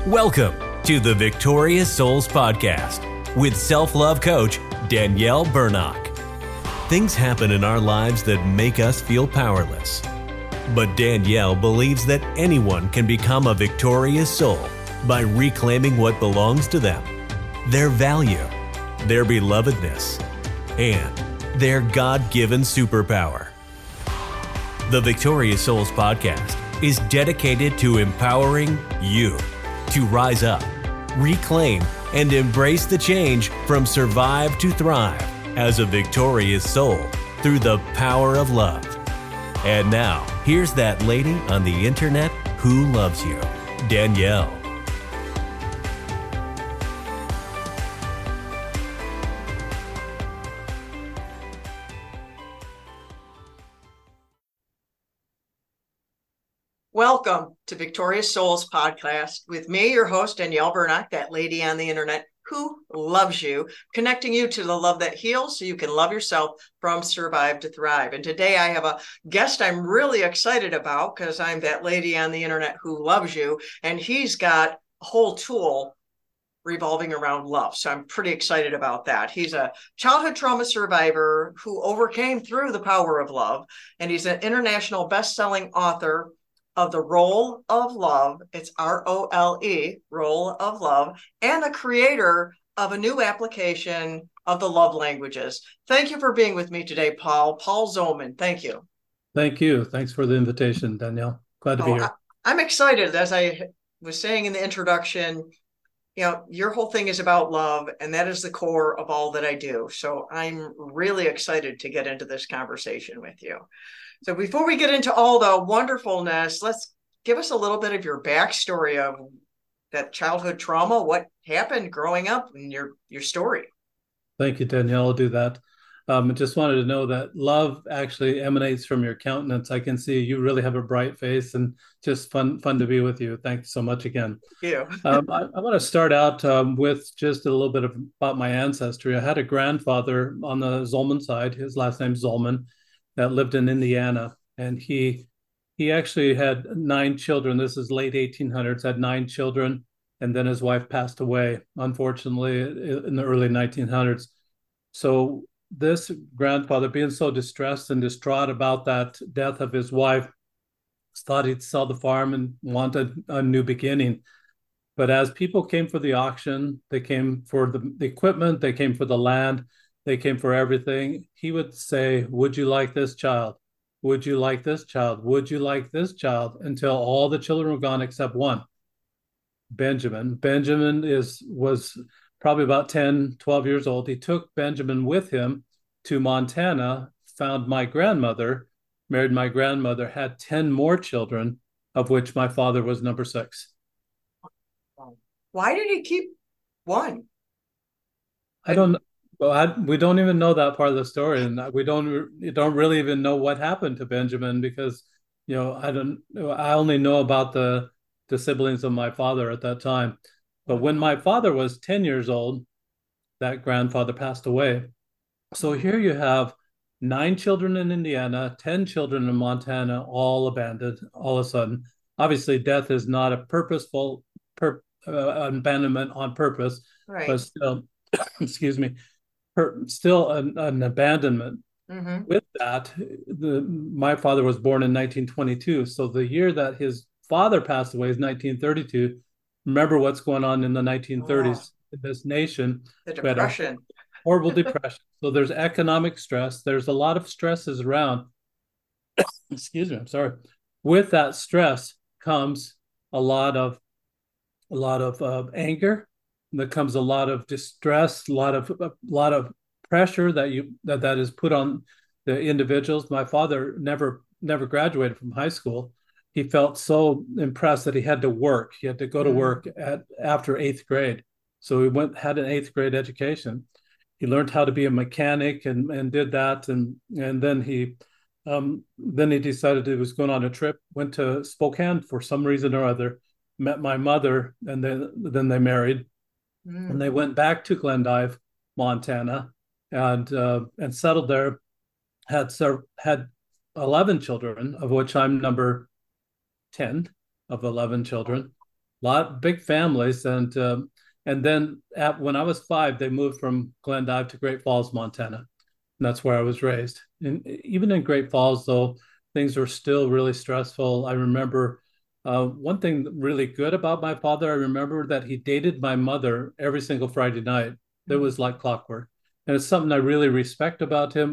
Welcome to the Victorious Souls Podcast with self-love coach Danielle Burnock. Things happen in our lives that make us feel powerless. But Danielle believes that anyone can become a victorious soul by reclaiming what belongs to them, their value, their belovedness, and their God-given superpower. The Victorious Souls Podcast is dedicated to empowering you to rise up, reclaim, and embrace the change from survive to thrive as a victorious soul through the power of love. And now, here's that lady on the internet who loves you, Danielle. Welcome to Victorious Souls Podcast with me, your host, Danielle Burnock, that lady on the internet who loves you, connecting you to the love that heals so you can love yourself from survive to thrive. And today I have a guest I'm really excited about because I'm that lady on the internet who loves you, and he's got a whole tool revolving around love. So I'm pretty excited about that. He's a childhood trauma survivor who overcame through the power of love, and he's an international best-selling author of The Role of Love. It's R-O-L-E, Role of Love, and the creator of a new application of the love languages. Thank you for being with me today, Paul Zolman. Thank you. Thank you. Thanks for the invitation, Danielle. Glad to be here. I'm excited. As I was saying in the introduction, you know, your whole thing is about love, and that is the core of all that I do. So I'm really excited to get into this conversation with you. So before we get into all the wonderfulness, let's give us a little bit of your backstory of that childhood trauma, what happened growing up, and your story. Thank you, Danielle. I'll do that. I just wanted to know that love actually emanates from your countenance. I can see you really have a bright face, and just fun to be with you. Thanks so much again. Thank you. I want to start out with just a little bit about my ancestry. I had a grandfather on the Zolman side. His last name's Zolman, that lived in Indiana, and he actually had 9 children. This is late 1800s, had 9 children, and then his wife passed away, unfortunately, in the early 1900s. So this grandfather, being so distressed and distraught about that death of his wife, thought he'd sell the farm and wanted a new beginning. But as people came for the auction, they came for the equipment, they came for the land, they came for everything. He would say, "Would you like this child? Would you like this child? Would you like this child?" Until all the children were gone except one, Benjamin. Benjamin was probably about 10, 12 years old. He took Benjamin with him to Montana, found my grandmother, married my grandmother, had 10 more children, of which my father was number 6. Why did he keep one? I don't know. Well, we don't even know that part of the story, and we don't really even know what happened to Benjamin because, you know, I only know about the siblings of my father at that time. But when my father was 10 years old, that grandfather passed away. So here you have 9 children in Indiana, 10 children in Montana, all abandoned all of a sudden. Obviously, death is not a purposeful abandonment on purpose, right, but still, excuse me, still an abandonment. Mm-hmm. With that, my father was born in 1922. So the year that his father passed away is 1932. Remember what's going on in the 1930s in this nation. The Depression. Horrible depression. So there's economic stress. There's a lot of stresses around. Excuse me, I'm sorry. With that stress comes a lot of anger. There comes a lot of distress, a lot of pressure that is put on the individuals. My father never graduated from high school. He felt so impressed that he had to work. He had to go to work after 8th grade. So he had an 8th grade education. He learned how to be a mechanic and did that. And then he decided he was going on a trip, went to Spokane for some reason or other, met my mother, and then they married. And they went back to Glendive, Montana, and settled there. Had 11 children, of which I'm number 10 of 11 children. big families, and then when I was 5, they moved from Glendive to Great Falls, Montana, and that's where I was raised. And even in Great Falls, though, things were still really stressful. I remember one thing really good about my father. I remember that he dated my mother every single Friday night. It was like clockwork, and it's something I really respect about him.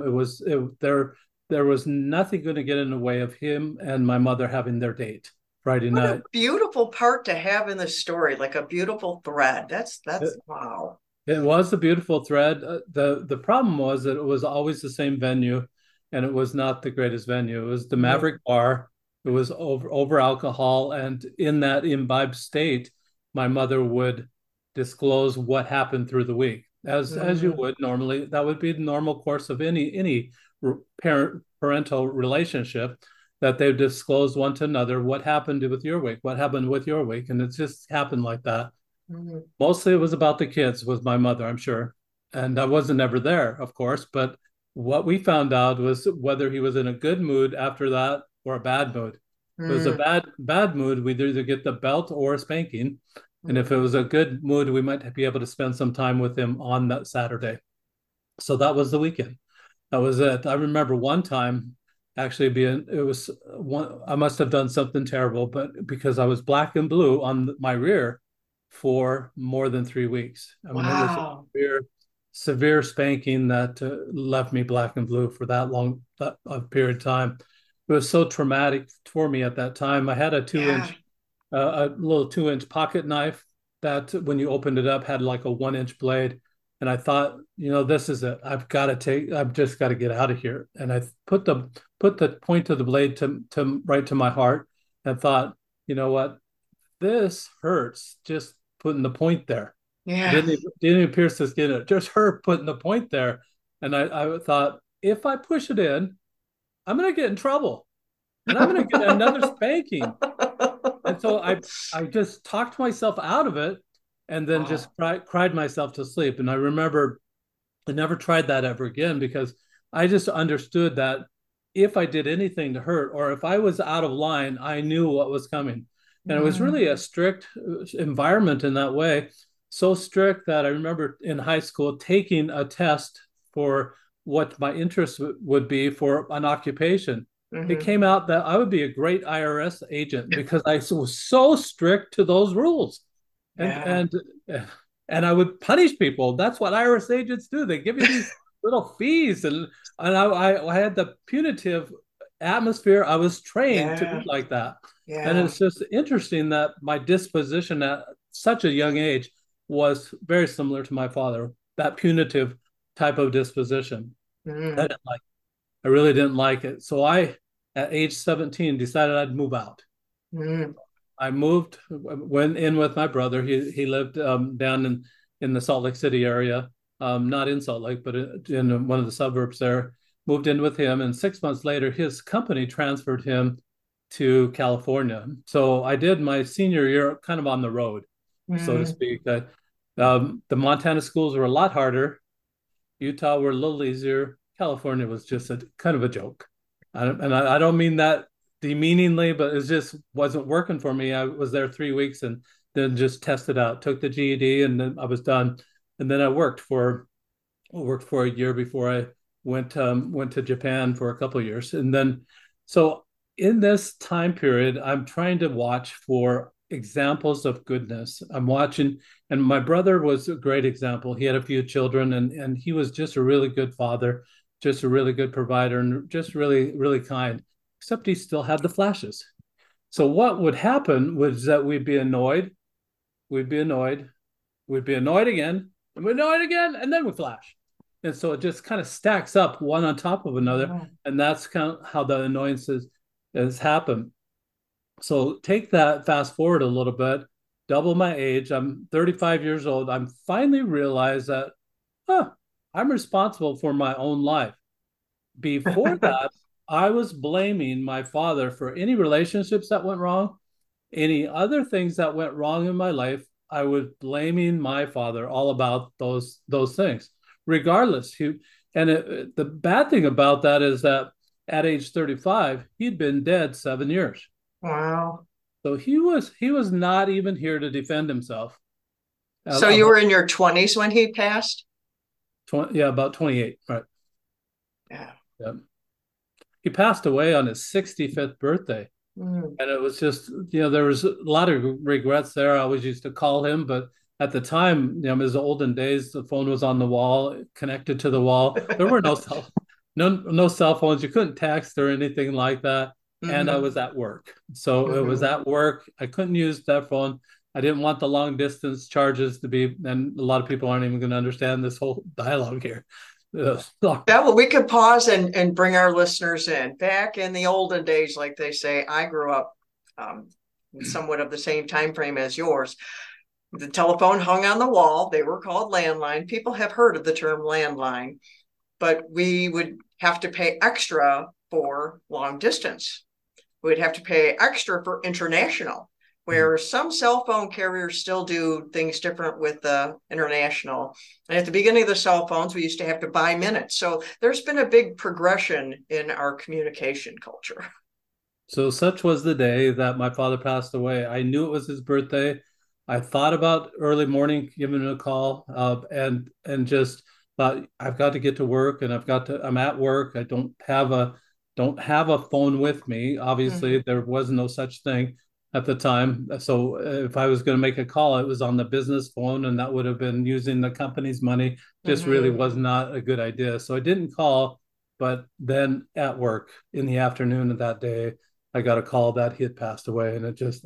There was nothing going to get in the way of him and my mother having their date Friday What a night. beautiful part to have in the story, like a beautiful thread. That's wow. It was a beautiful thread. The problem was that it was always the same venue, and it was not the greatest venue. It was the Mhm. Maverick Bar. It was over alcohol, and in that imbibed state, my mother would disclose what happened through the week, as you Mhm. would normally. That would be the normal course of any parental relationship, that they disclose one to another what happened with your week, what happened with your week, and it just happened like that. Mhm. Mostly it was about the kids with my mother, I'm sure. And I wasn't ever there, of course, but what we found out was whether he was in a good mood after that or a bad mood. If it was a Mhm. bad mood, we'd either get the belt or a spanking. And if it was a good mood, we might be able to spend some time with him on that Saturday. So that was the weekend. That was it. I remember one time actually being, it was one, I must have done something terrible, but because I was black and blue on my rear for more than 3 weeks. I mean, it was a Wow. severe spanking that left me black and blue for that long period of time. It was so traumatic for me at that time. I had a Yeah. a little 2 inch pocket knife that when you opened it up had like a 1 inch blade. And I thought, this is it. I've just got to get out of here. And I put the point of the blade to right to my heart and thought, you know what? This hurts just putting the point there. Yeah. Didn't even pierce the skin. It just hurt putting the point there. And I thought, if I push it in, I'm going to get in trouble and I'm going to get another spanking. And so I just talked myself out of it and then just Wow. cried myself to sleep. And I remember I never tried that ever again because I just understood that if I did anything to hurt or if I was out of line, I knew what was coming. And it was really a Mhm. strict environment in that way. So strict that I remember in high school taking a test for what my interest would be for an occupation. It Mhm. came out that I would be a great IRS agent because I was so strict to those rules. And Yeah. and and I would punish people. That's what IRS agents do. They give you these little fees, and I had the punitive atmosphere. I was trained to be Yeah. like that, and Yeah. it's just interesting that my disposition at such a young age was very similar to my father. That punitive type of disposition. I Mhm. didn't like. I really didn't like it. So at age 17, decided I'd move out. Mhm. I moved, went in with my brother. He lived down in the Salt Lake City area, not in Salt Lake, but in one of the suburbs there. Moved in with him, and 6 months later, his company transferred him to California. So I did my senior year kind of on the road, so to Mhm. speak. The Montana schools were a lot harder. Utah were a little easier. California was just a kind of a joke. I don't mean that demeaningly, but it just wasn't working for me. I was there 3 weeks and then just tested out, took the GED, and then I was done. And then I worked for a year before I went to Japan for a couple of years, and then so in this time period, I'm trying to watch for examples of goodness. I'm watching, and my brother was a great example. He had a few children, and he was just a really good father, just a really good provider, and just really kind. Except he still had the flashes. So what would happen was that we'd be annoyed, we'd be annoyed again, and we'd annoyed again, and then we flash. And so it just kind of stacks up one on top of another. Mhm. And that's kind of how the annoyances has happened. So take that fast forward a little bit, double my age. I'm 35 years old. I'm finally realized that, huh, I'm responsible for my own life. Before that, I was blaming my father for any relationships that went wrong, any other things that went wrong in my life. I was blaming my father all about those things, regardless. The bad thing about that is that at age 35, he'd been dead 7 years. Wow. So he was not even here to defend himself. So you were in your 20s when he passed? 20, yeah, about 28, right? Yeah. Yeah. He passed away on his 65th birthday. Mm. And it was just, there was a lot of regrets there. I always used to call him, but at the time, his olden days, the phone was on the wall, connected to the wall. There were no cell phones. You couldn't text or anything like that. And I Mm-hmm. was at work. So it was Mm-hmm. at work. I couldn't use that phone. I didn't want the long distance charges to be, and a lot of people aren't even going to understand this whole dialogue here. Yeah, well, we could pause and bring our listeners in. Back in the olden days, like they say, I grew up somewhat of the same time frame as yours. The telephone hung on the wall. They were called landline. People have heard of the term landline, but we would have to pay extra for long distance. We'd have to pay extra for international, where some cell phone carriers still do things different with the international. And at the beginning of the cell phones, we used to have to buy minutes. So there's been a big progression in our communication culture. So such was the day that my father passed away. I knew it was his birthday. I thought about early morning giving him a call, and just thought I've got to get to work, and I'm at work. I don't have a phone with me. Obviously, Mm-hmm. there was no such thing at the time. So if I was going to make a call, it was on the business phone, and that would have been using the company's money. Just really Mm-hmm. was not a good idea. So I didn't call. But then at work in the afternoon of that day, I got a call that he had passed away, and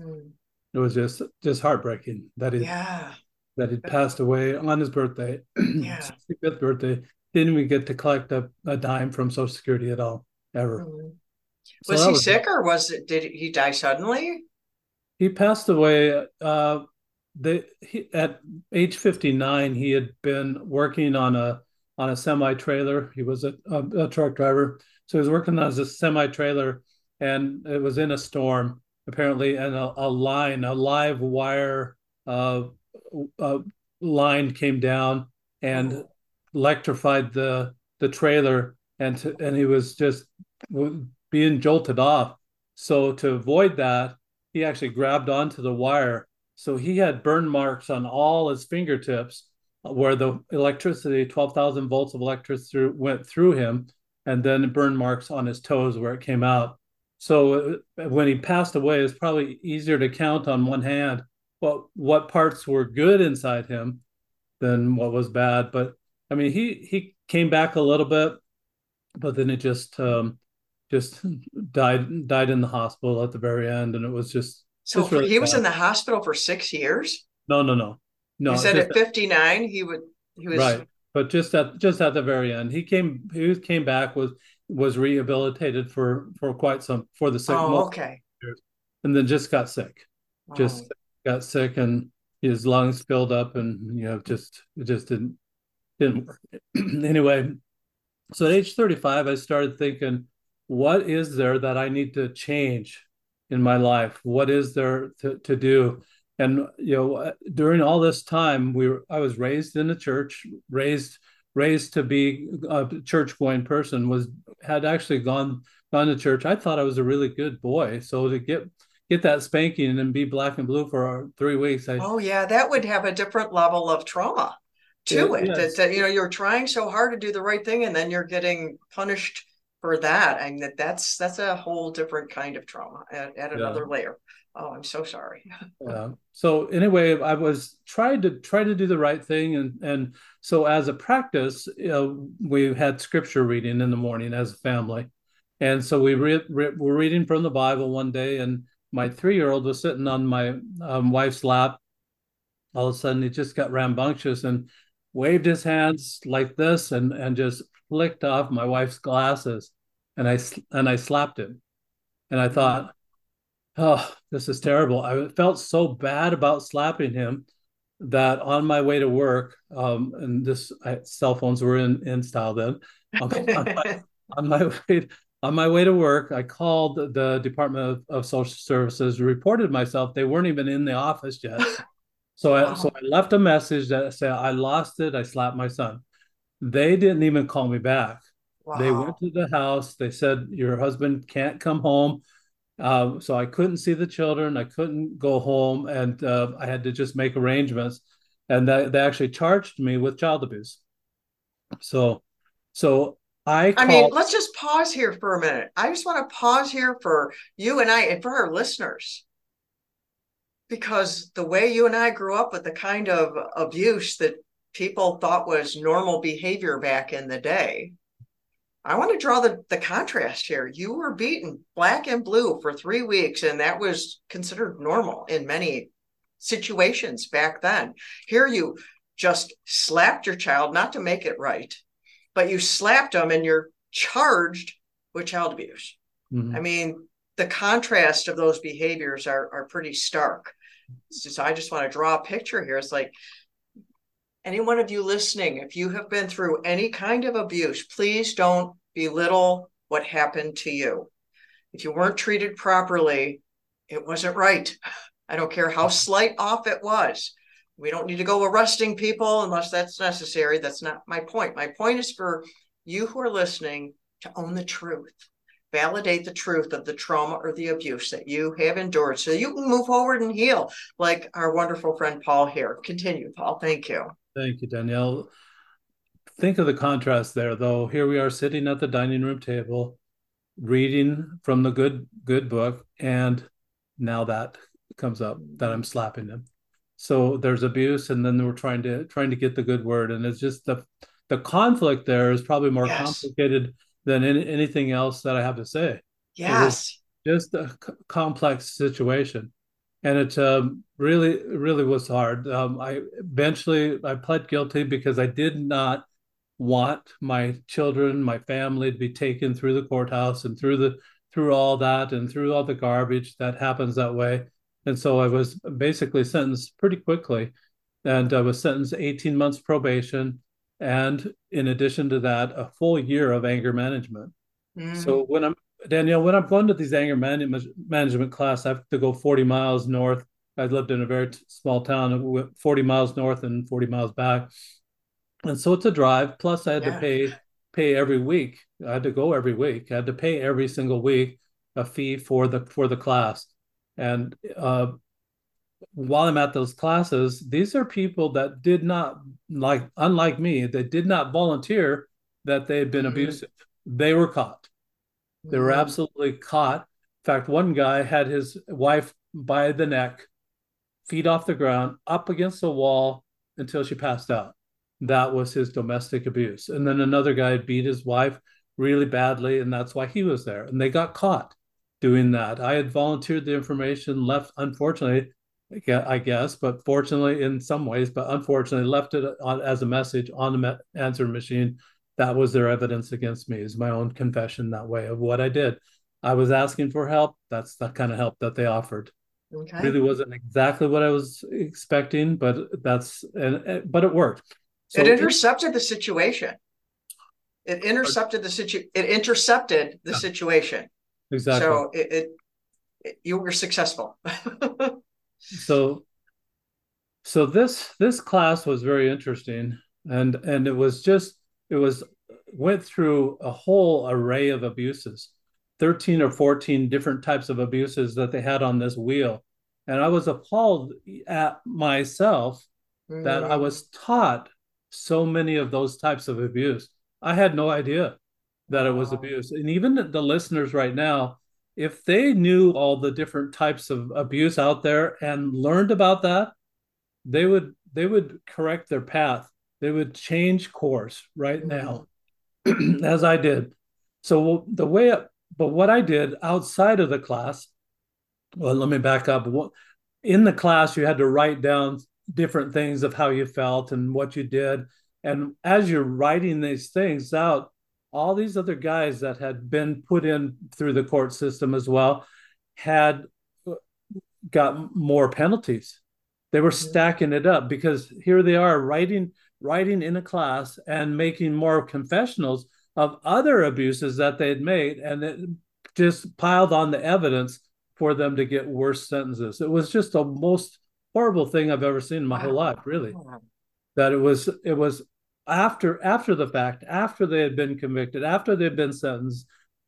it was just heartbreaking that Yeah. he'd passed away on his birthday, Yeah. 65th birthday. Didn't even get to collect a dime from Social Security at all, ever. Mm-hmm. So Was that he was sick, or did he die suddenly? he passed away. At age 59, he had been working on a semi trailer. He was a truck driver, so he was working on a semi trailer, and it was in a storm apparently, and a live wire uh, uh, line came down and Oh. electrified the trailer, and he was just being jolted off. So to avoid that, he actually grabbed onto the wire. So he had burn marks on all his fingertips where the electricity, 12,000 volts of electricity went through him, and then burn marks on his toes where it came out. So when he passed away, it's probably easier to count on one hand what parts were good inside him than what was bad. But I mean, he came back a little bit, but then it just died in the hospital at the very end, and it was So just really he was in sad. the hospital for 6 years. No, no, no, You no. said Just at 59, he was, right, but just at the very end, he came back, was rehabilitated for quite some for the sick oh, most okay. years, and then just got sick, Oh. just got sick, and his lungs filled up, and it just didn't work. Anyway, so at age 35, I started thinking, what is there that I need to change in my life? What is there to do? And during all this time, I was raised in a church, raised to be a church going person, had actually gone to church. I thought I was a really good boy. So to get that spanking and be black and blue for 3 weeks, Oh, yeah, that would have a different level of trauma to it. yes, You're trying so hard to do the right thing, and then you're getting punished for that. And that's a whole different kind of trauma at yeah. another layer. Oh, I'm so sorry. Yeah. So anyway, I was try to do the right thing, and so as a practice, we had scripture reading in the morning as a family, and so were reading from the Bible one day, and my 3-year-old was sitting on my wife's lap. All of a sudden, he just got rambunctious and waved his hands like this, and just flicked off my wife's glasses, and I slapped him, and I thought, oh, this is terrible. I felt so bad about slapping him that on my way to work, and cell phones were in style then. On, on my, on my way on my way to work, I called the Department of Social Services, reported myself. They weren't even in the office yet. So Wow. I left a message that said I lost it. I slapped my son. They didn't even call me back. They went Wow. to the house. They said your husband can't come home, So I couldn't see the children. I couldn't go home, and I had to just make arrangements. And they actually charged me with child abuse. So, so I I mean, called. let's just pause here for a minute. I just want to pause here for you and I and for our listeners, because the way you and I grew up with the kind of abuse that people thought was normal behavior back in the day, I want to draw the contrast here. You were beaten black and blue for 3 weeks, and that was considered normal in many situations back then. Here you just slapped your child, not to make it right, but you slapped them and you're charged with child abuse. Mhm. I mean, the contrast of those behaviors are pretty stark. So I just want to draw a picture here. It's like, any one of you listening, if you have been through any kind of abuse, please don't belittle what happened to you. If you weren't treated properly, it wasn't right. I don't care how slight off it was. We don't need to go arresting people unless that's necessary. That's not my point. My point is for you who are listening to own the truth. Validate the truth of the trauma or the abuse that you have endured so you can move forward and heal, like our wonderful friend Paul here. Continue, Paul. Thank you. Thank you, Danielle. Think of the contrast there, though. Here we are sitting at the dining room table, reading from the good book, and now that comes up that I'm slapping them. So there's abuse, and then we're trying to get the good word, and it's just the conflict there is probably more complicated than anything else that I have to say. It was just a complex situation, and it really was hard. I pled guilty because I did not want my children, my family to be taken through the courthouse and through all that and through all the garbage that happens that way. And so I was basically sentenced pretty quickly, and I was sentenced 18 months probation, and in addition to that, a full year of anger management. So when I'm going to these anger management class, I have to go 40 miles north. I lived in a very small town, 40 miles north and 40 miles back. And so it's a drive. Plus, I had to pay every week. I had to go every week. I had to pay every single week a fee for the class. And while I'm at those classes, these are people that did not, unlike me, they did not volunteer that they had been abusive. They were caught. They were absolutely caught. In fact, one guy had his wife by the neck, feet off the ground, up against the wall until she passed out. That was his domestic abuse. And then another guy beat his wife really badly, and that's why he was there. And they got caught doing that. I had volunteered the information, left, unfortunately, I guess, but fortunately in some ways, but unfortunately left it as a message on the answer machine. That was their evidence against me, is my own confession that way of what I did. I was asking for help. That's the kind of help that they offered. Okay. Really wasn't exactly what I was expecting, but it worked. So it intercepted the situation. It intercepted the situation. Exactly. So you were successful. So this class was very interesting, and it went through a whole array of abuses, 13 or 14 different types of abuses that they had on this wheel. And I was appalled at myself that I was taught so many of those types of abuse. I had no idea that it was abuse. And even the listeners right now, if they knew all the different types of abuse out there and learned about that, they would correct their path. They would change course right now, as I did. So what I did outside of the class, well, let me back up. In the class, you had to write down different things of how you felt and what you did. And as you're writing these things out, all these other guys that had been put in through the court system as well had got more penalties. They were stacking it up because here they are writing in a class and making more confessionals of other abuses that they'd made, and it just piled on the evidence for them to get worse sentences. It was just the most horrible thing I've ever seen in my whole life, really. That it was after the fact, after they had been convicted, after they'd been sentenced,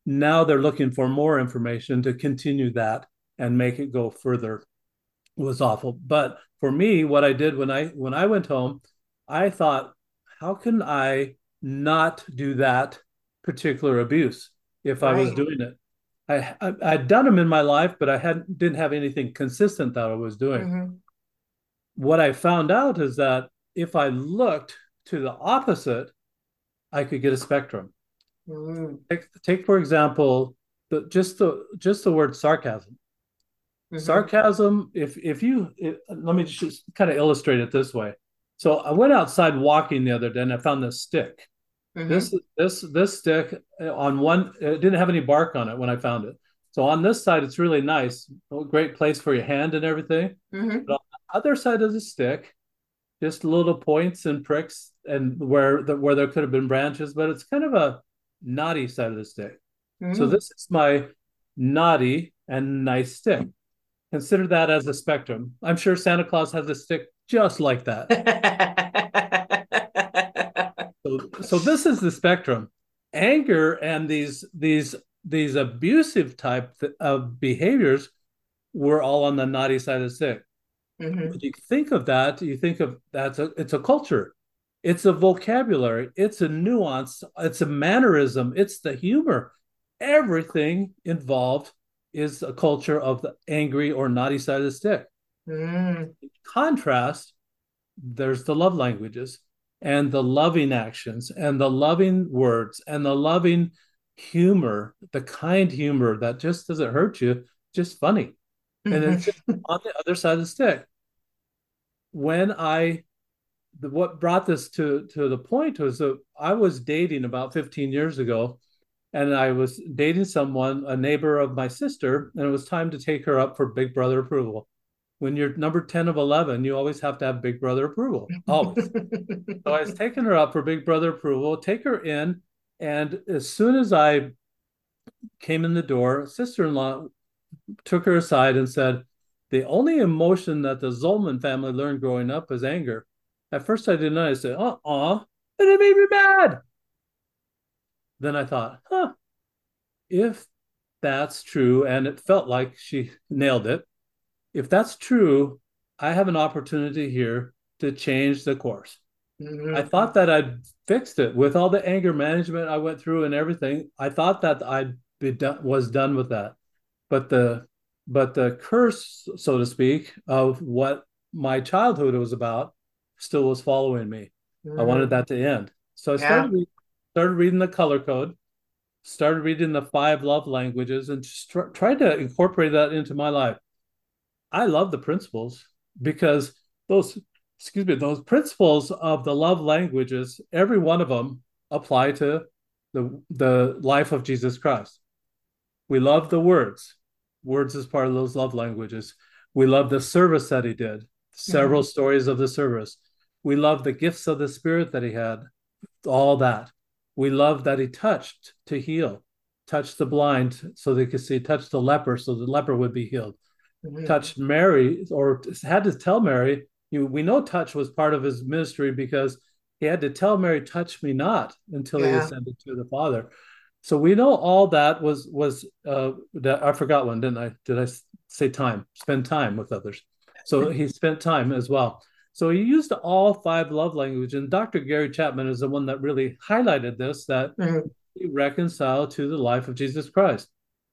Now they're looking for more information to continue that and make it go further. It was awful. But for me, what I did when I went home, I thought, how can I not do that particular abuse if I was Right. doing it? I'd done them in my life, but I didn't have anything consistent that I was doing. Mm-hmm. What I found out is that if I looked to the opposite, I could get a spectrum. Mm-hmm. Take for example, just the word sarcasm. Mm-hmm. Sarcasm, let me just kind of illustrate it this way. So I went outside walking the other day and I found this stick. Mm-hmm. This stick on one, it didn't have any bark on it when I found it. So on this side, it's really nice, a great place for your hand and everything. Mm-hmm. But on the other side of the stick, just little points and pricks, and where there could have been branches, but it's kind of a knotty side of the stick. So Mm-hmm. this is my naughty and nice stick. Consider that as a spectrum. I'm sure Santa Claus has a stick just like that. So this is the spectrum. Anger and these abusive type of behaviors were all on the naughty side of the stick. Mm-hmm. When you think of that, you think of it's a culture, it's a vocabulary, it's a nuance, it's a mannerism, it's the humor. Everything involved is a culture of the angry or naughty side of the stick. Mm-hmm. In contrast, there's the love languages and the loving actions and the loving words and the loving humor, the kind humor that just doesn't hurt you, just funny. And it's just on the other side of the stick. When what brought this to the point was that I was dating about 15 years ago, and I was dating someone, a neighbor of my sister, and it was time to take her up for Big Brother approval. When you're number 10 of 11, you always have to have Big Brother approval, always. So I was taking her up for Big Brother approval, take her in, and as soon as I came in the door, sister-in-law took her aside and said, the only emotion that the Zolman family learned growing up is anger. At first I didn't know. I said, and it made me mad. Then I thought, if that's true, and it felt like she nailed it, if that's true, I have an opportunity here to change the course. I Mm-hmm. thought that I'd fixed it with all the anger management I went through and everything. I thought that was done with that. But the curse, so to speak, of what my childhood was about still was following me. I wanted Mm-hmm. that to end. So I Yeah. started reading the color code, started reading the 5 love languages, and just tried to incorporate that into my life. I love the principles because those, excuse me, those principles of the love languages, every one of them apply to the life of Jesus Christ. We love the words. Words is part of those love languages. We love the service that he did, Mm-hmm. several stories of the service. We love the gifts of the Spirit that he had, all that. We love that he touched to heal, touched the blind so they could see, touched the leper so the leper would be healed, Mm-hmm. touched Mary, or had to tell Mary. We know touch was part of his ministry because he had to tell Mary, "Touch me not," until he Yeah. ascended to the Father. So we know all that was that I forgot one, didn't I? Did I say time? Spend time with others. So he spent time as well. So he used all 5 love languages, and Dr. Gary Chapman is the one that really highlighted this, that Mm-hmm. he reconciled to the life of Jesus Christ.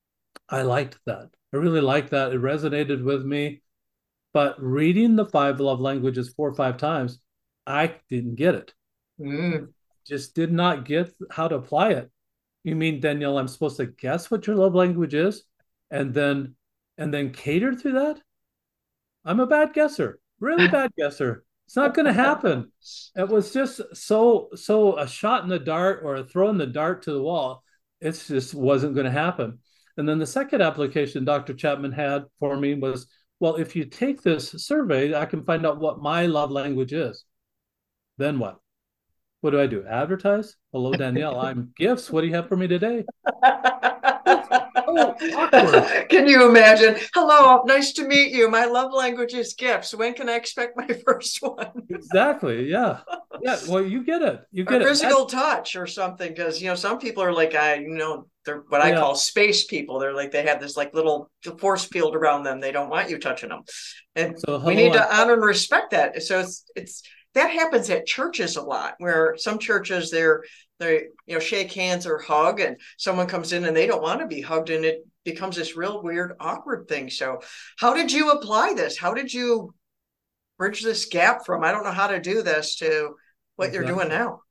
I liked that. I really liked that. It resonated with me. But reading the 5 love languages 4 or 5 times, I didn't get it. Mm-hmm. Just did not get how to apply it. You mean, Danielle, I'm supposed to guess what your love language is and then cater to that? I'm a bad guesser, really bad guesser. It's not going to happen. It was just so a shot in the dart or a throw in the dart to the wall. It just wasn't going to happen. And then the second application Dr. Chapman had for me was, well, if you take this survey, I can find out what my love language is. Then what? What do? Advertise? Hello, Danielle. I'm gifts. What do you have for me today? Oh, awkward. Can you imagine? Hello, nice to meet you. My love language is gifts. When can I expect my first one? Exactly. Yeah. Yeah. Well, you get it. You Or get it. physical touch or something, because some people are like, they're what I Yeah. call space people. They're like, they have this like little force field around them. They don't want you touching them, and So we hello, need to honor and respect that. So it's that happens at churches a lot, where some churches they shake hands or hug, and someone comes in and they don't want to be hugged, and it becomes this real weird awkward thing. So how did you apply this? How did you bridge this gap from I don't know how to do this to what you're doing exactly. now?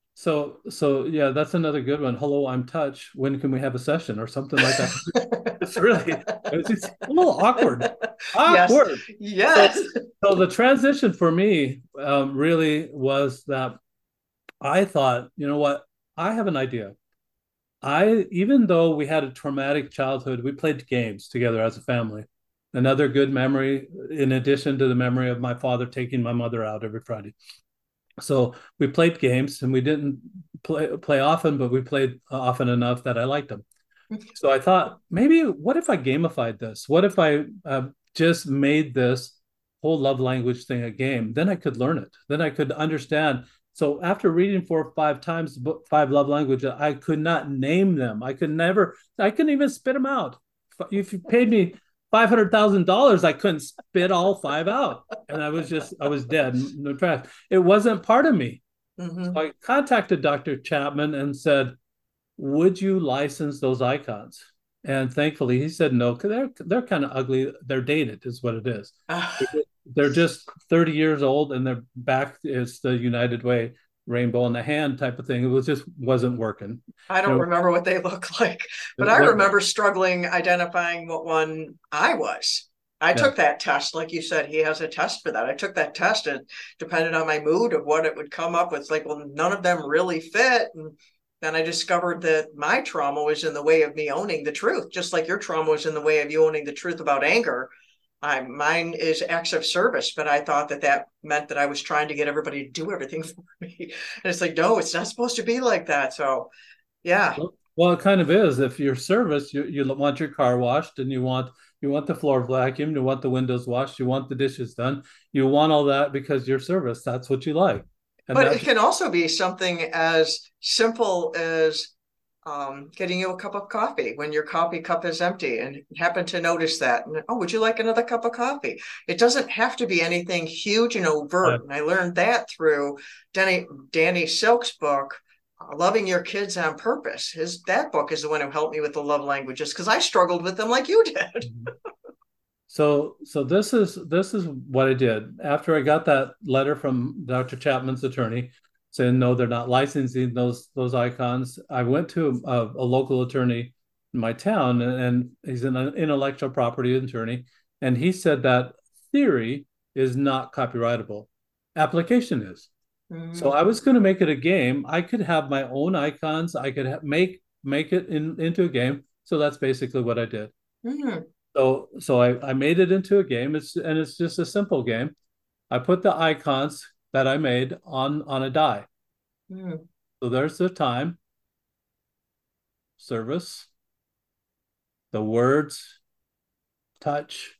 So yeah, that's another good one. Hello, I'm Touch. When can we have a session or something like that? It's just a little awkward. Yes, Awkward. So, yes. so the transition for me really was that I thought, you know what? I have an idea. Even though we had a traumatic childhood, we played games together as a family. Another good memory, in addition to the memory of my father taking my mother out every Friday. So we played games, and we didn't play often, but we played often enough that I liked them. So I thought, maybe what if I gamified this? What if I just made this whole love language thing a game? Then I could learn it. Then I could understand. So after reading 4 or 5 times the book, Five Love Languages, I could not name them. I couldn't even spit them out. If you paid me $500,000, I couldn't spit all five out. And I was dead, no trash. It wasn't part of me. Mm-hmm. So I contacted Dr. Chapman and said, would you license those icons? And thankfully he said no, because they're kind of ugly. They're dated is what it is. They're just 30 years old, and their back is the United Way rainbow on the hand type of thing. It just wasn't working. I don't remember what they look like, but I remember struggling identifying what one I was. I took that test. Like you said, he has a test for that. I took that test, and depended on my mood of what it would come up with, like, well, none of them really fit. And then I discovered that my trauma was in the way of me owning the truth, just like your trauma was in the way of you owning the truth about anger. Mine is acts of service, but I thought that meant that I was trying to get everybody to do everything for me. And it's like, no, it's not supposed to be like that. So, yeah. Well, it kind of is. If your service, you want your car washed, and you want the floor vacuumed, you want the windows washed, you want the dishes done, you want all that because your service, that's what you like. But it can also be something as simple as getting you a cup of coffee when your coffee cup is empty, and happen to notice that. And, oh, would you like another cup of coffee? It doesn't have to be anything huge and overt. And I learned that through Danny Silk's book, Loving Your Kids on Purpose. That book is the one who helped me with the love languages, because I struggled with them like you did. So this is what I did after I got that letter from Dr. Chapman's attorney saying no, they're not licensing those icons. I went to a local attorney in my town, and he's an intellectual property attorney, and he said that theory is not copyrightable, application is. Mm-hmm. So I was going to make it a game. I could have my own icons. I could make it into a game. So that's basically what I did. Mm-hmm. So I made it into a game. It's just a simple game. I put the icons that I made on a die. Mm. So there's the time, service, the words, touch,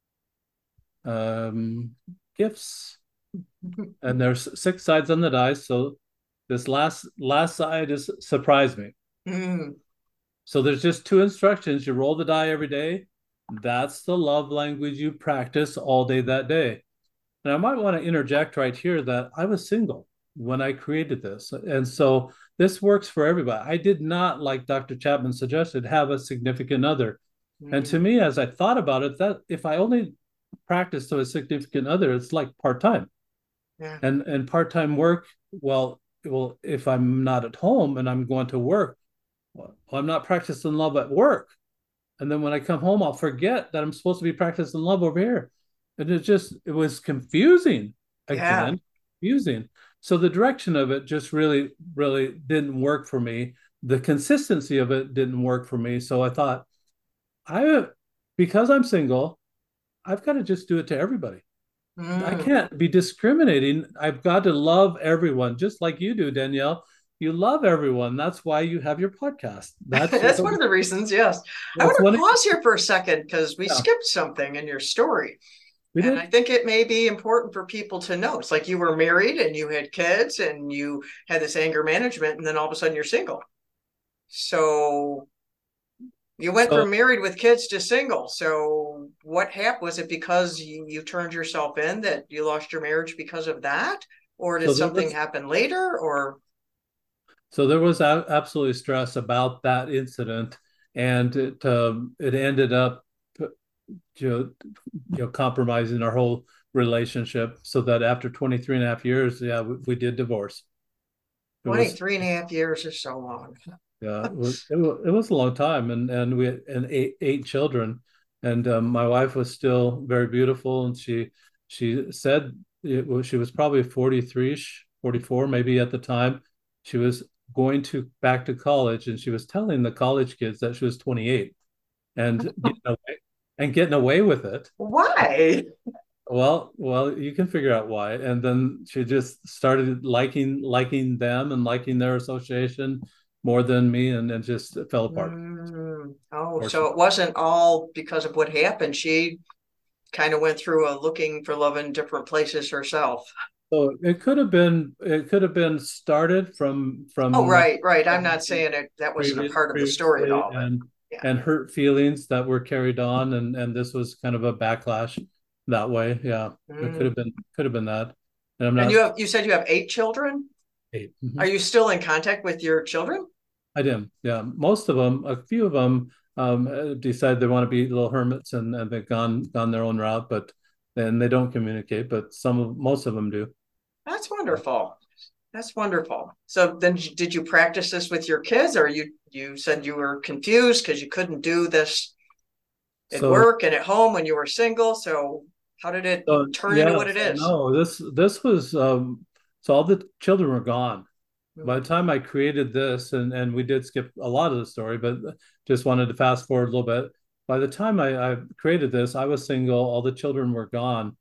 gifts, and there's 6 sides on the die. So this last side is surprise me. Mm. So there's just 2 instructions. You roll the die every day. That's the love language you practice all day that day. And I might want to interject right here that I was single when I created this. And so this works for everybody. I did not, like Dr. Chapman suggested, have a significant other. Mm-hmm. And to me, as I thought about it, that if I only practiced to a significant other, it's like part-time. Yeah. And part-time work, well, if I'm not at home and I'm going to work, well, I'm not practicing love at work. And then when I come home, I'll forget that I'm supposed to be practicing love over here. And it was confusing again, confusing. So the direction of it just really, really didn't work for me. The consistency of it didn't work for me. So I thought, because I'm single, I've got to just do it to everybody. I can't be discriminating. I've got to love everyone, just like you do, Danielle. you love everyone. That's why you have your podcast. That's That's one of the reasons, yes. I that's want one to pause here for a second because we yeah, skipped something in your story. we And did. I think it may be important for people to know. It's like you were married and you had kids and you had this anger management, and then all of a sudden you're single. So you went So from married with kids to single. So what happened? Was it because you turned yourself in that you lost your marriage because of that? Or did so there something was happen later? Or absolutely stress about that incident, and it ended up you know, compromising our whole relationship. So that after 23 and a half years, yeah, we did divorce. It was 23 and a half years is so long. Yeah, it was a long time, and we had eight children, and my wife was still very beautiful, and she said she was probably 43, 44 maybe at the time. She was going to back to college, and she was telling the college kids that she was 28 and getting away with it. Why? Well, you can figure out why. And then she just started liking them and liking their association more than me, and then just fell apart. Oh, so Unfortunately. it wasn't all because of what happened. She kind of went through a looking for love in different places herself. So it could have been started Oh, from right, right. I'm from not saying it that wasn't a previous part of the story at previously, all, but yeah. and hurt feelings that were carried on, and this was kind of a backlash that way. Yeah, it Mm. could have been that. And I'm And not you said you have 8 children. eight. Are you still in contact with your children? I did. Yeah, most of them, a few of them, decide they want to be little hermits, and they've gone their own route, but then they don't communicate. But most of them do. That's wonderful. That's wonderful. So then did you practice this with your kids, or you said you were confused because you couldn't do this at So, work and at home when you were single? So how did it turn into yeah, what it so is? no, this was so all the children were gone. By Mm. the time I created this, and we did skip a lot of the story, but just wanted to fast forward a little bit. By the time I created this, I was single. All the children were gone.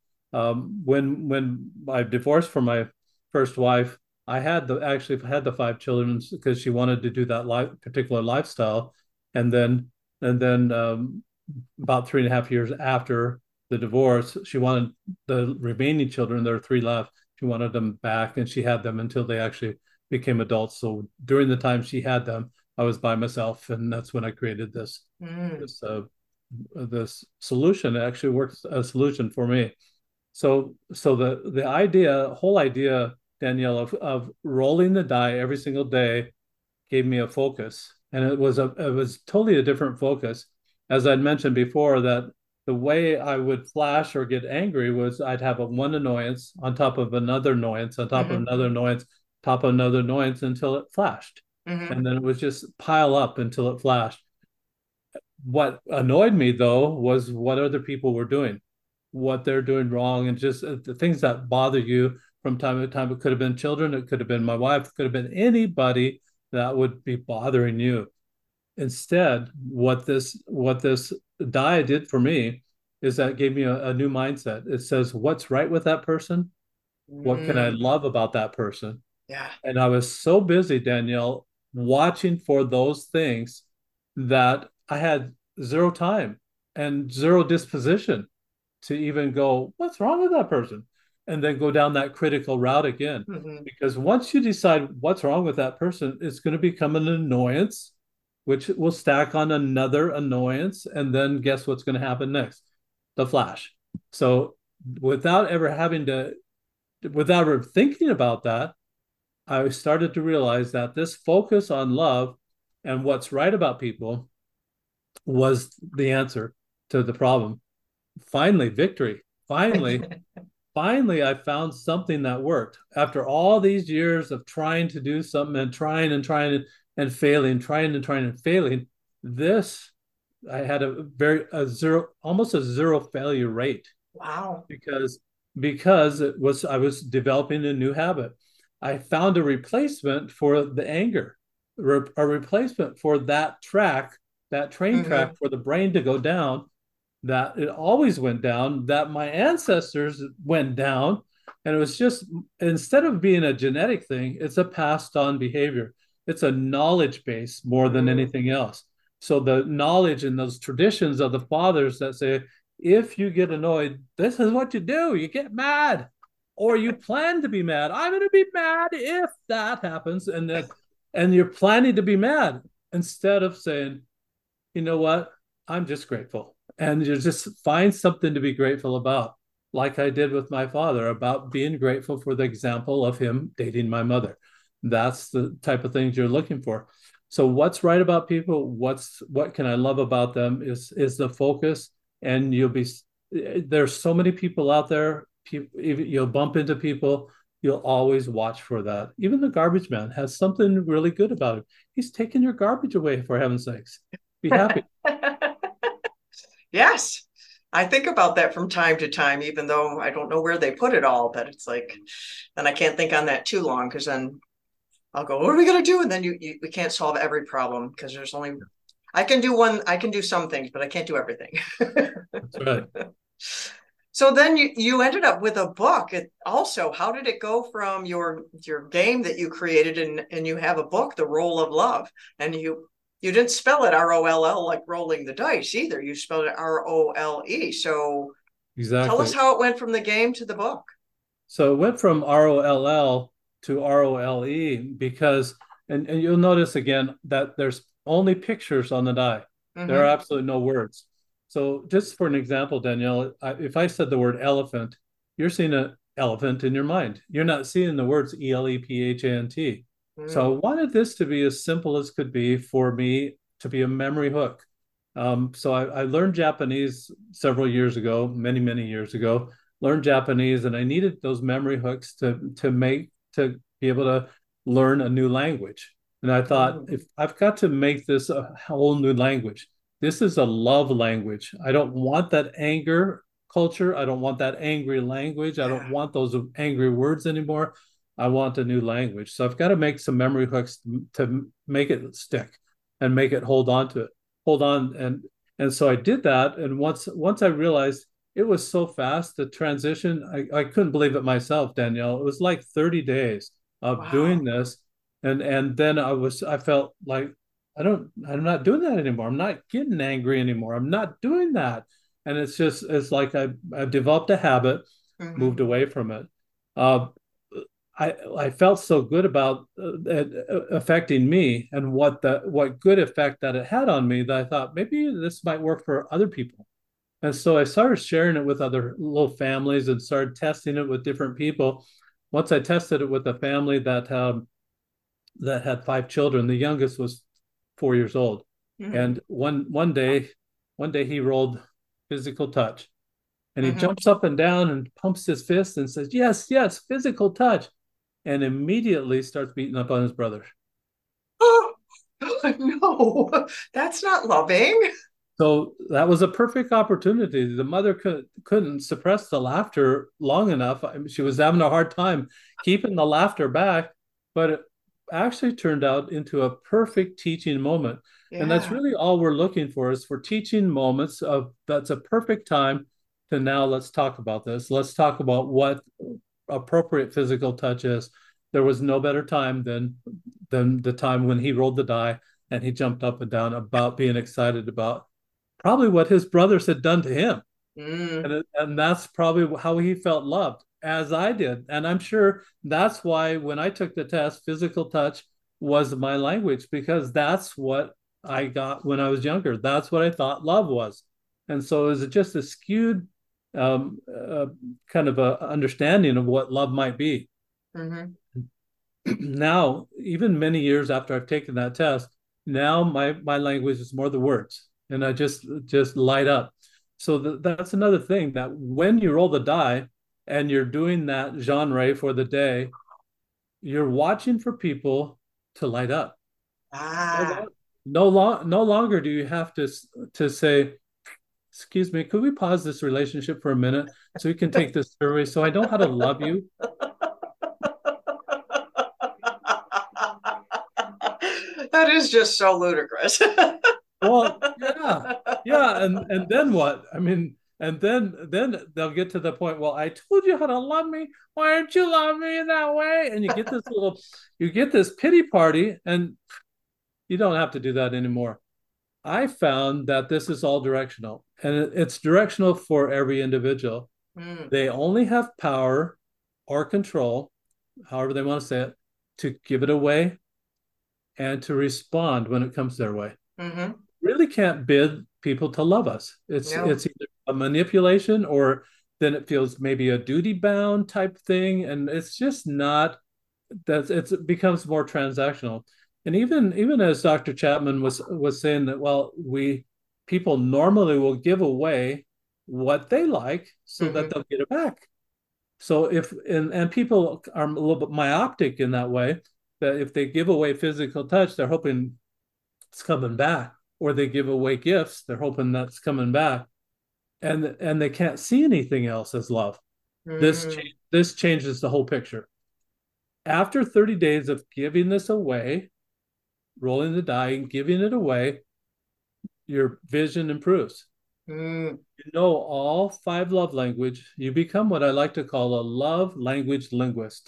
When I divorced from my first wife, I actually had the five children because she wanted to do that particular lifestyle, and then about 3.5 years after the divorce, she wanted the remaining children. There are three left. She wanted them back, and she had them until they actually became adults. So during the time she had them, I was by myself, and that's when I created Mm. this this solution. It actually works as a solution for me. So the whole idea, Danielle, of rolling the die every single day gave me a focus, and it was totally a different focus. As I'd mentioned before, that the way I would flash or get angry was I'd have one annoyance on top of another annoyance on top of Hmm. another annoyance, top of another annoyance until it flashed, Hmm. and then it was just pile up until it flashed. What annoyed me though was what other people were doing, what they're doing wrong, and just the things that bother you from time to time. It could have been children, it could have been my wife, it could have been anybody that would be bothering you. Instead, what this diet did for me is that it gave me a new mindset. It says, what's right with that person? What can I Mm. love about that person? Yeah. And I was so busy, Danielle, watching for those things that I had zero time and zero disposition to even go, what's wrong with that person? And then go down that critical route again. Hmm. Because once you decide what's wrong with that person, it's going to become an annoyance, which will stack on another annoyance. And then guess what's going to happen next? The flash. So without ever having to, without ever thinking about that, I started to realize that this focus on love and what's right about people was the answer to the problem. Finally, victory. Finally, I found something that worked. After all these years of trying to do something and trying and failing, trying and failing, this I had a zero, almost a zero failure rate Wow. because I was developing a new habit. I found a replacement for the anger, a replacement for that train Hmm. track for the brain to go down, that it always went down, that my ancestors went down. And it was just, instead of being a genetic thing, it's a passed on behavior. It's a knowledge base more than anything else. So the knowledge and those traditions of the fathers that say, if you get annoyed, this is what you do. You get mad, or you plan to be mad. I'm going to be mad if that happens, and you're planning to be mad instead of saying, you know what, I'm just grateful, and you just find something to be grateful about, like I did with my father, about being grateful for the example of him dating my mother. That's the type of things you're looking for. So what's right about people, what can I love about them is the focus. And there's so many people out there, you'll bump into people, you'll always watch for that. Even the garbage man has something really good about him. He's taking your garbage away, for heaven's sakes. Be happy. Yes. I think about that from time to time, even though I don't know where they put it all, but it's like, then I can't think on that too long, because then I'll go, what are we going to do? And then we can't solve every problem, because there's only, I can do some things, but I can't do everything. That's right. So then you ended up with a book. Also, how did it go from your game that you created and you have a book, The Roll of Love, and you didn't spell it ROLL like rolling the dice either. You spelled it ROLE. So exactly. Tell us how it went from the game to the book. So it went from ROLL to ROLE because, and you'll notice again that there's only pictures on the die. Mm-hmm. There are absolutely no words. So just for an example, Danielle, if I said the word elephant, you're seeing an elephant in your mind. You're not seeing the words ELEPHANT. So I wanted this to be as simple as could be for me to be a memory hook. So I learned Japanese several years ago, many years ago, learned Japanese, and I needed those memory hooks to be able to learn a new language. And I thought, if I've got to make this a whole new language, this is a love language. I don't want that anger culture. I don't want that angry language. I don't want those angry words anymore. I want a new language. So I've got to make some memory hooks to make it stick and make it hold on. And so I did that. And once I realized it was so fast, the transition, I couldn't believe it myself, Danielle. It was like 30 days of doing this. And then I felt like, I'm not doing that anymore. I'm not getting angry anymore. I'm not doing that. And it's like I've developed a habit, moved away from it. I felt so good about it affecting me and what good effect that it had on me that I thought maybe this might work for other people. And so I started sharing it with other little families and started testing it with different people. Once I tested it with a family that had 5 children, the youngest was 4 years old. And one day he rolled physical touch, and he jumps up and down and pumps his fist and says, yes, physical touch, and immediately starts beating up on his brother. Oh, no, that's not loving. So that was a perfect opportunity. The mother couldn't suppress the laughter long enough. She was having a hard time keeping the laughter back, but it actually turned out into a perfect teaching moment. And that's really all we're looking for, is for teaching moments that's a perfect time to, now let's talk about this. Let's talk about what appropriate physical touch is. There was no better time than the time when he rolled the die and he jumped up and down about being excited about probably what his brothers had done to him. And that's probably how he felt loved, as I did. And I'm sure that's why when I took the test, physical touch was my language, because that's what I got when I was younger. That's what I thought love was. And so it was just a skewed kind of a understanding of what love might be. Now, even many years after I've taken that test, now my language is more the words, and I just light up. So that's another thing, that when you roll the die and you're doing that genre for the day, you're watching for people to light up. No longer do you have to say, excuse me, could we pause this relationship for a minute so we can take this survey so I know how to love you? That is just so ludicrous. Well, yeah. And then what? I mean, And then they'll get to the point, well, I told you how to love me. Why aren't you loving me that way? And you get this pity party, and you don't have to do that anymore. I found that this is all directional, and it's directional for every individual. They only have power or control, however they want to say it, to give it away and to respond when it comes their way. Really can't bid people to love us. It's either a manipulation, or then it feels maybe a duty bound type thing, and it's just not. It becomes more transactional. And even as Dr. Chapman was saying that, well, people normally will give away what they like so that they'll get it back. So and people are a little bit myopic in that way, that if they give away physical touch, they're hoping it's coming back, or they give away gifts, they're hoping that's coming back, and they can't see anything else as love. This changes the whole picture. After 30 days of giving this away, rolling the die and giving it away, your vision improves. You know all 5 love language. You become what I like to call a love language linguist.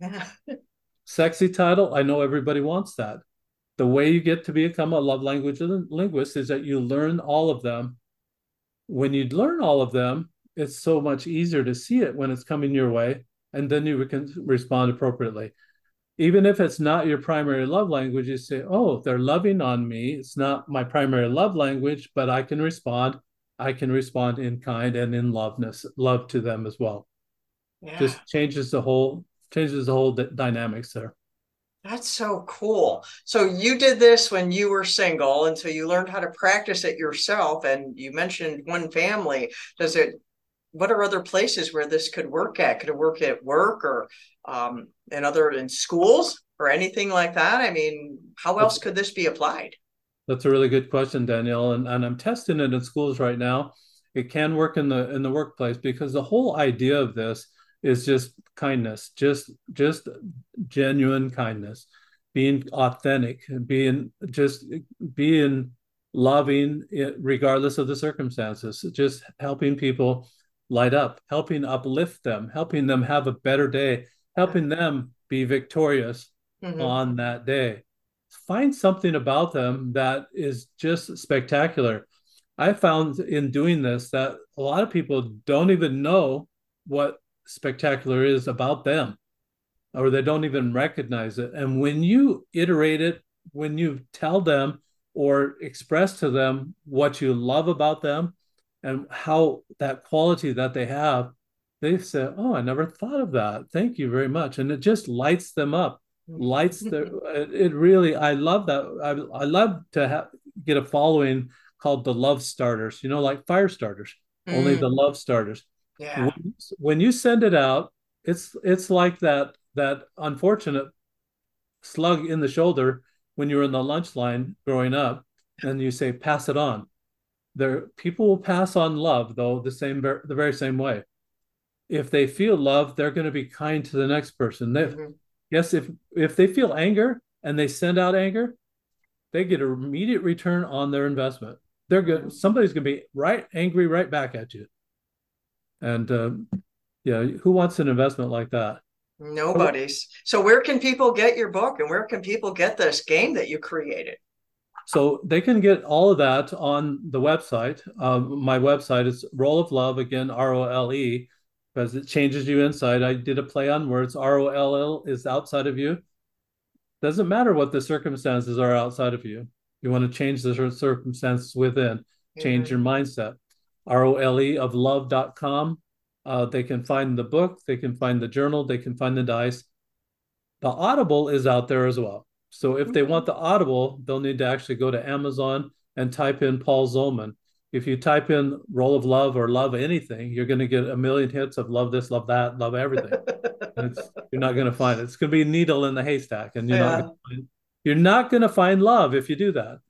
Sexy title. I know everybody wants that. The way you get to become a love language linguist is that you learn all of them. When you learn all of them, it's so much easier to see it when it's coming your way, and then you can respond appropriately. Even if it's not your primary love language, you say, oh, they're loving on me. It's not my primary love language, but I can respond. I can respond in kind and in love to them as well. Just changes the whole dynamics there. That's so cool. So you did this when you were single, and so you learned how to practice it yourself. And you mentioned one family. What are other places where this could work at? Could it work at work, or in schools, or anything like that? I mean, how else could this be applied? That's a really good question, Danielle. And I'm testing it in schools right now. It can work in the workplace, because the whole idea of this is just kindness, just genuine kindness, being authentic, being loving, regardless of the circumstances, just helping people light up, helping uplift them, helping them have a better day, helping them be victorious on that day. Find something about them that is just spectacular. I found in doing this that a lot of people don't even know what spectacular is about them, or they don't even recognize it. And when you iterate it, when you tell them or express to them what you love about them and how that quality that they have, they say, oh, I never thought of that. Thank you very much. And it just lights them up, it really, I love that. I love to get a following called the love starters, like fire starters, only the love starters. Yeah. When you send it out, it's like that unfortunate slug in the shoulder when you were in the lunch line growing up, and you say, pass it on. People will pass on love, though, the very same way. If they feel love, they're going to be kind to the next person. Yes, if they feel anger and they send out anger, they get an immediate return on their investment. They're good. Somebody's going to be angry right back at you. And who wants an investment like that? Nobody's. So where can people get your book, and where can people get this game that you created? So they can get all of that on the website. My website is Role of Love, again, ROLE, because it changes you inside. I did a play on words. ROLL is outside of you. Doesn't matter what the circumstances are outside of you. You want to change the circumstances within, change your mindset. ROLE of love.com. They can find the book, they can find the journal, they can find the dice. The Audible is out there as well. So if they want the Audible, they'll need to actually go to Amazon and type in Paul Zolman. If you type in Role of Love or Love Anything, you're going to get a million hits of love this, love that, love everything. You're not going to find it. It's going to be a needle in the haystack, and you're not going to find love if you do that.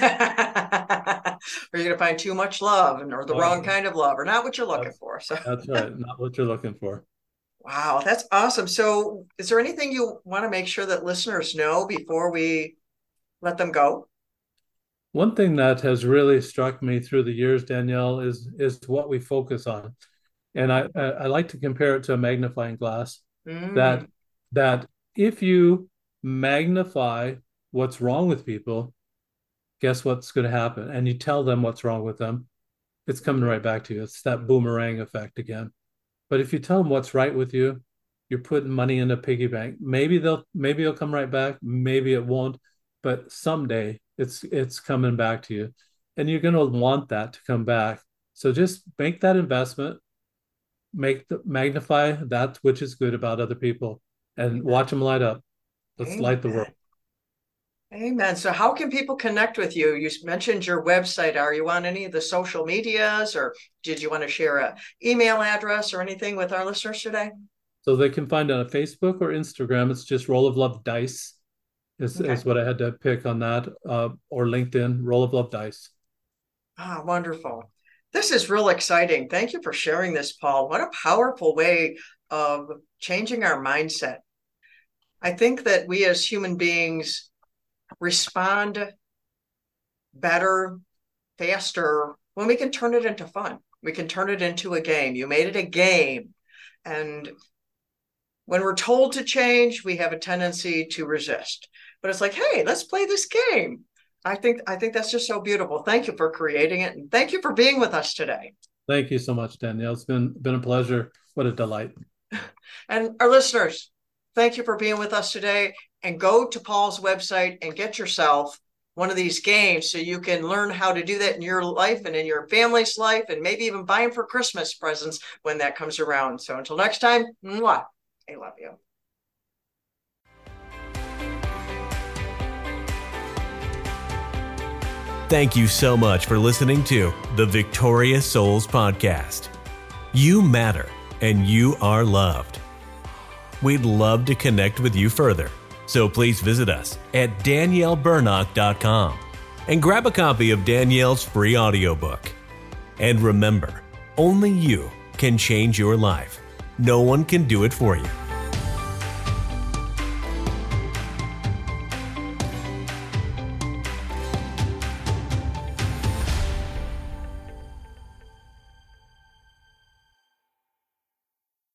Or you're going to find too much love, or the wrong kind of love, or not what you're looking for. So that's right, not what you're looking for. Wow, that's awesome. So is there anything you want to make sure that listeners know before we let them go? One thing that has really struck me through the years, Danielle, is what we focus on. And I like to compare it to a magnifying glass. That Mm, that if you magnify what's wrong with people, guess what's going to happen? And you tell them what's wrong with them, it's coming right back to you. It's that boomerang effect again. But if you tell them what's right with you, you're putting money in a piggy bank. Maybe it'll come right back. Maybe it won't. But someday it's coming back to you, and you're going to want that to come back. So just make that investment, magnify that which is good about other people, and watch them light up. Let's light the world. amen. Amen. So, how can people connect with you? You mentioned your website. Are you on any of the social medias, or did you want to share a email address or anything with our listeners today? So they can find it on Facebook or Instagram. It's just Roll of Love Dice Okay. is what I had to pick on that, or LinkedIn, Roll of Love Dice. Ah, wonderful. This is real exciting. Thank you for sharing this, Paul. What a powerful way of changing our mindset. I think that we as human beings respond better, faster when we can turn it into fun. We can turn it into a game. You made it a game. And when we're told to change, we have a tendency to resist. But it's like, hey, let's play this game. I think that's just so beautiful. Thank you for creating it, and thank you for being with us today. Thank you so much, Danielle. It's been a pleasure. What a delight. And our listeners, thank you for being with us today. And go to Paul's website and get yourself one of these games so you can learn how to do that in your life and in your family's life, and maybe even buy them for Christmas presents when that comes around. So until next time, mwah, I love you. Thank you so much for listening to the Victorious Souls Podcast. You matter and you are loved. We'd love to connect with you further, so please visit us at DanielleBurnock.com and grab a copy of Danielle's free audiobook. And remember, only you can change your life. No one can do it for you.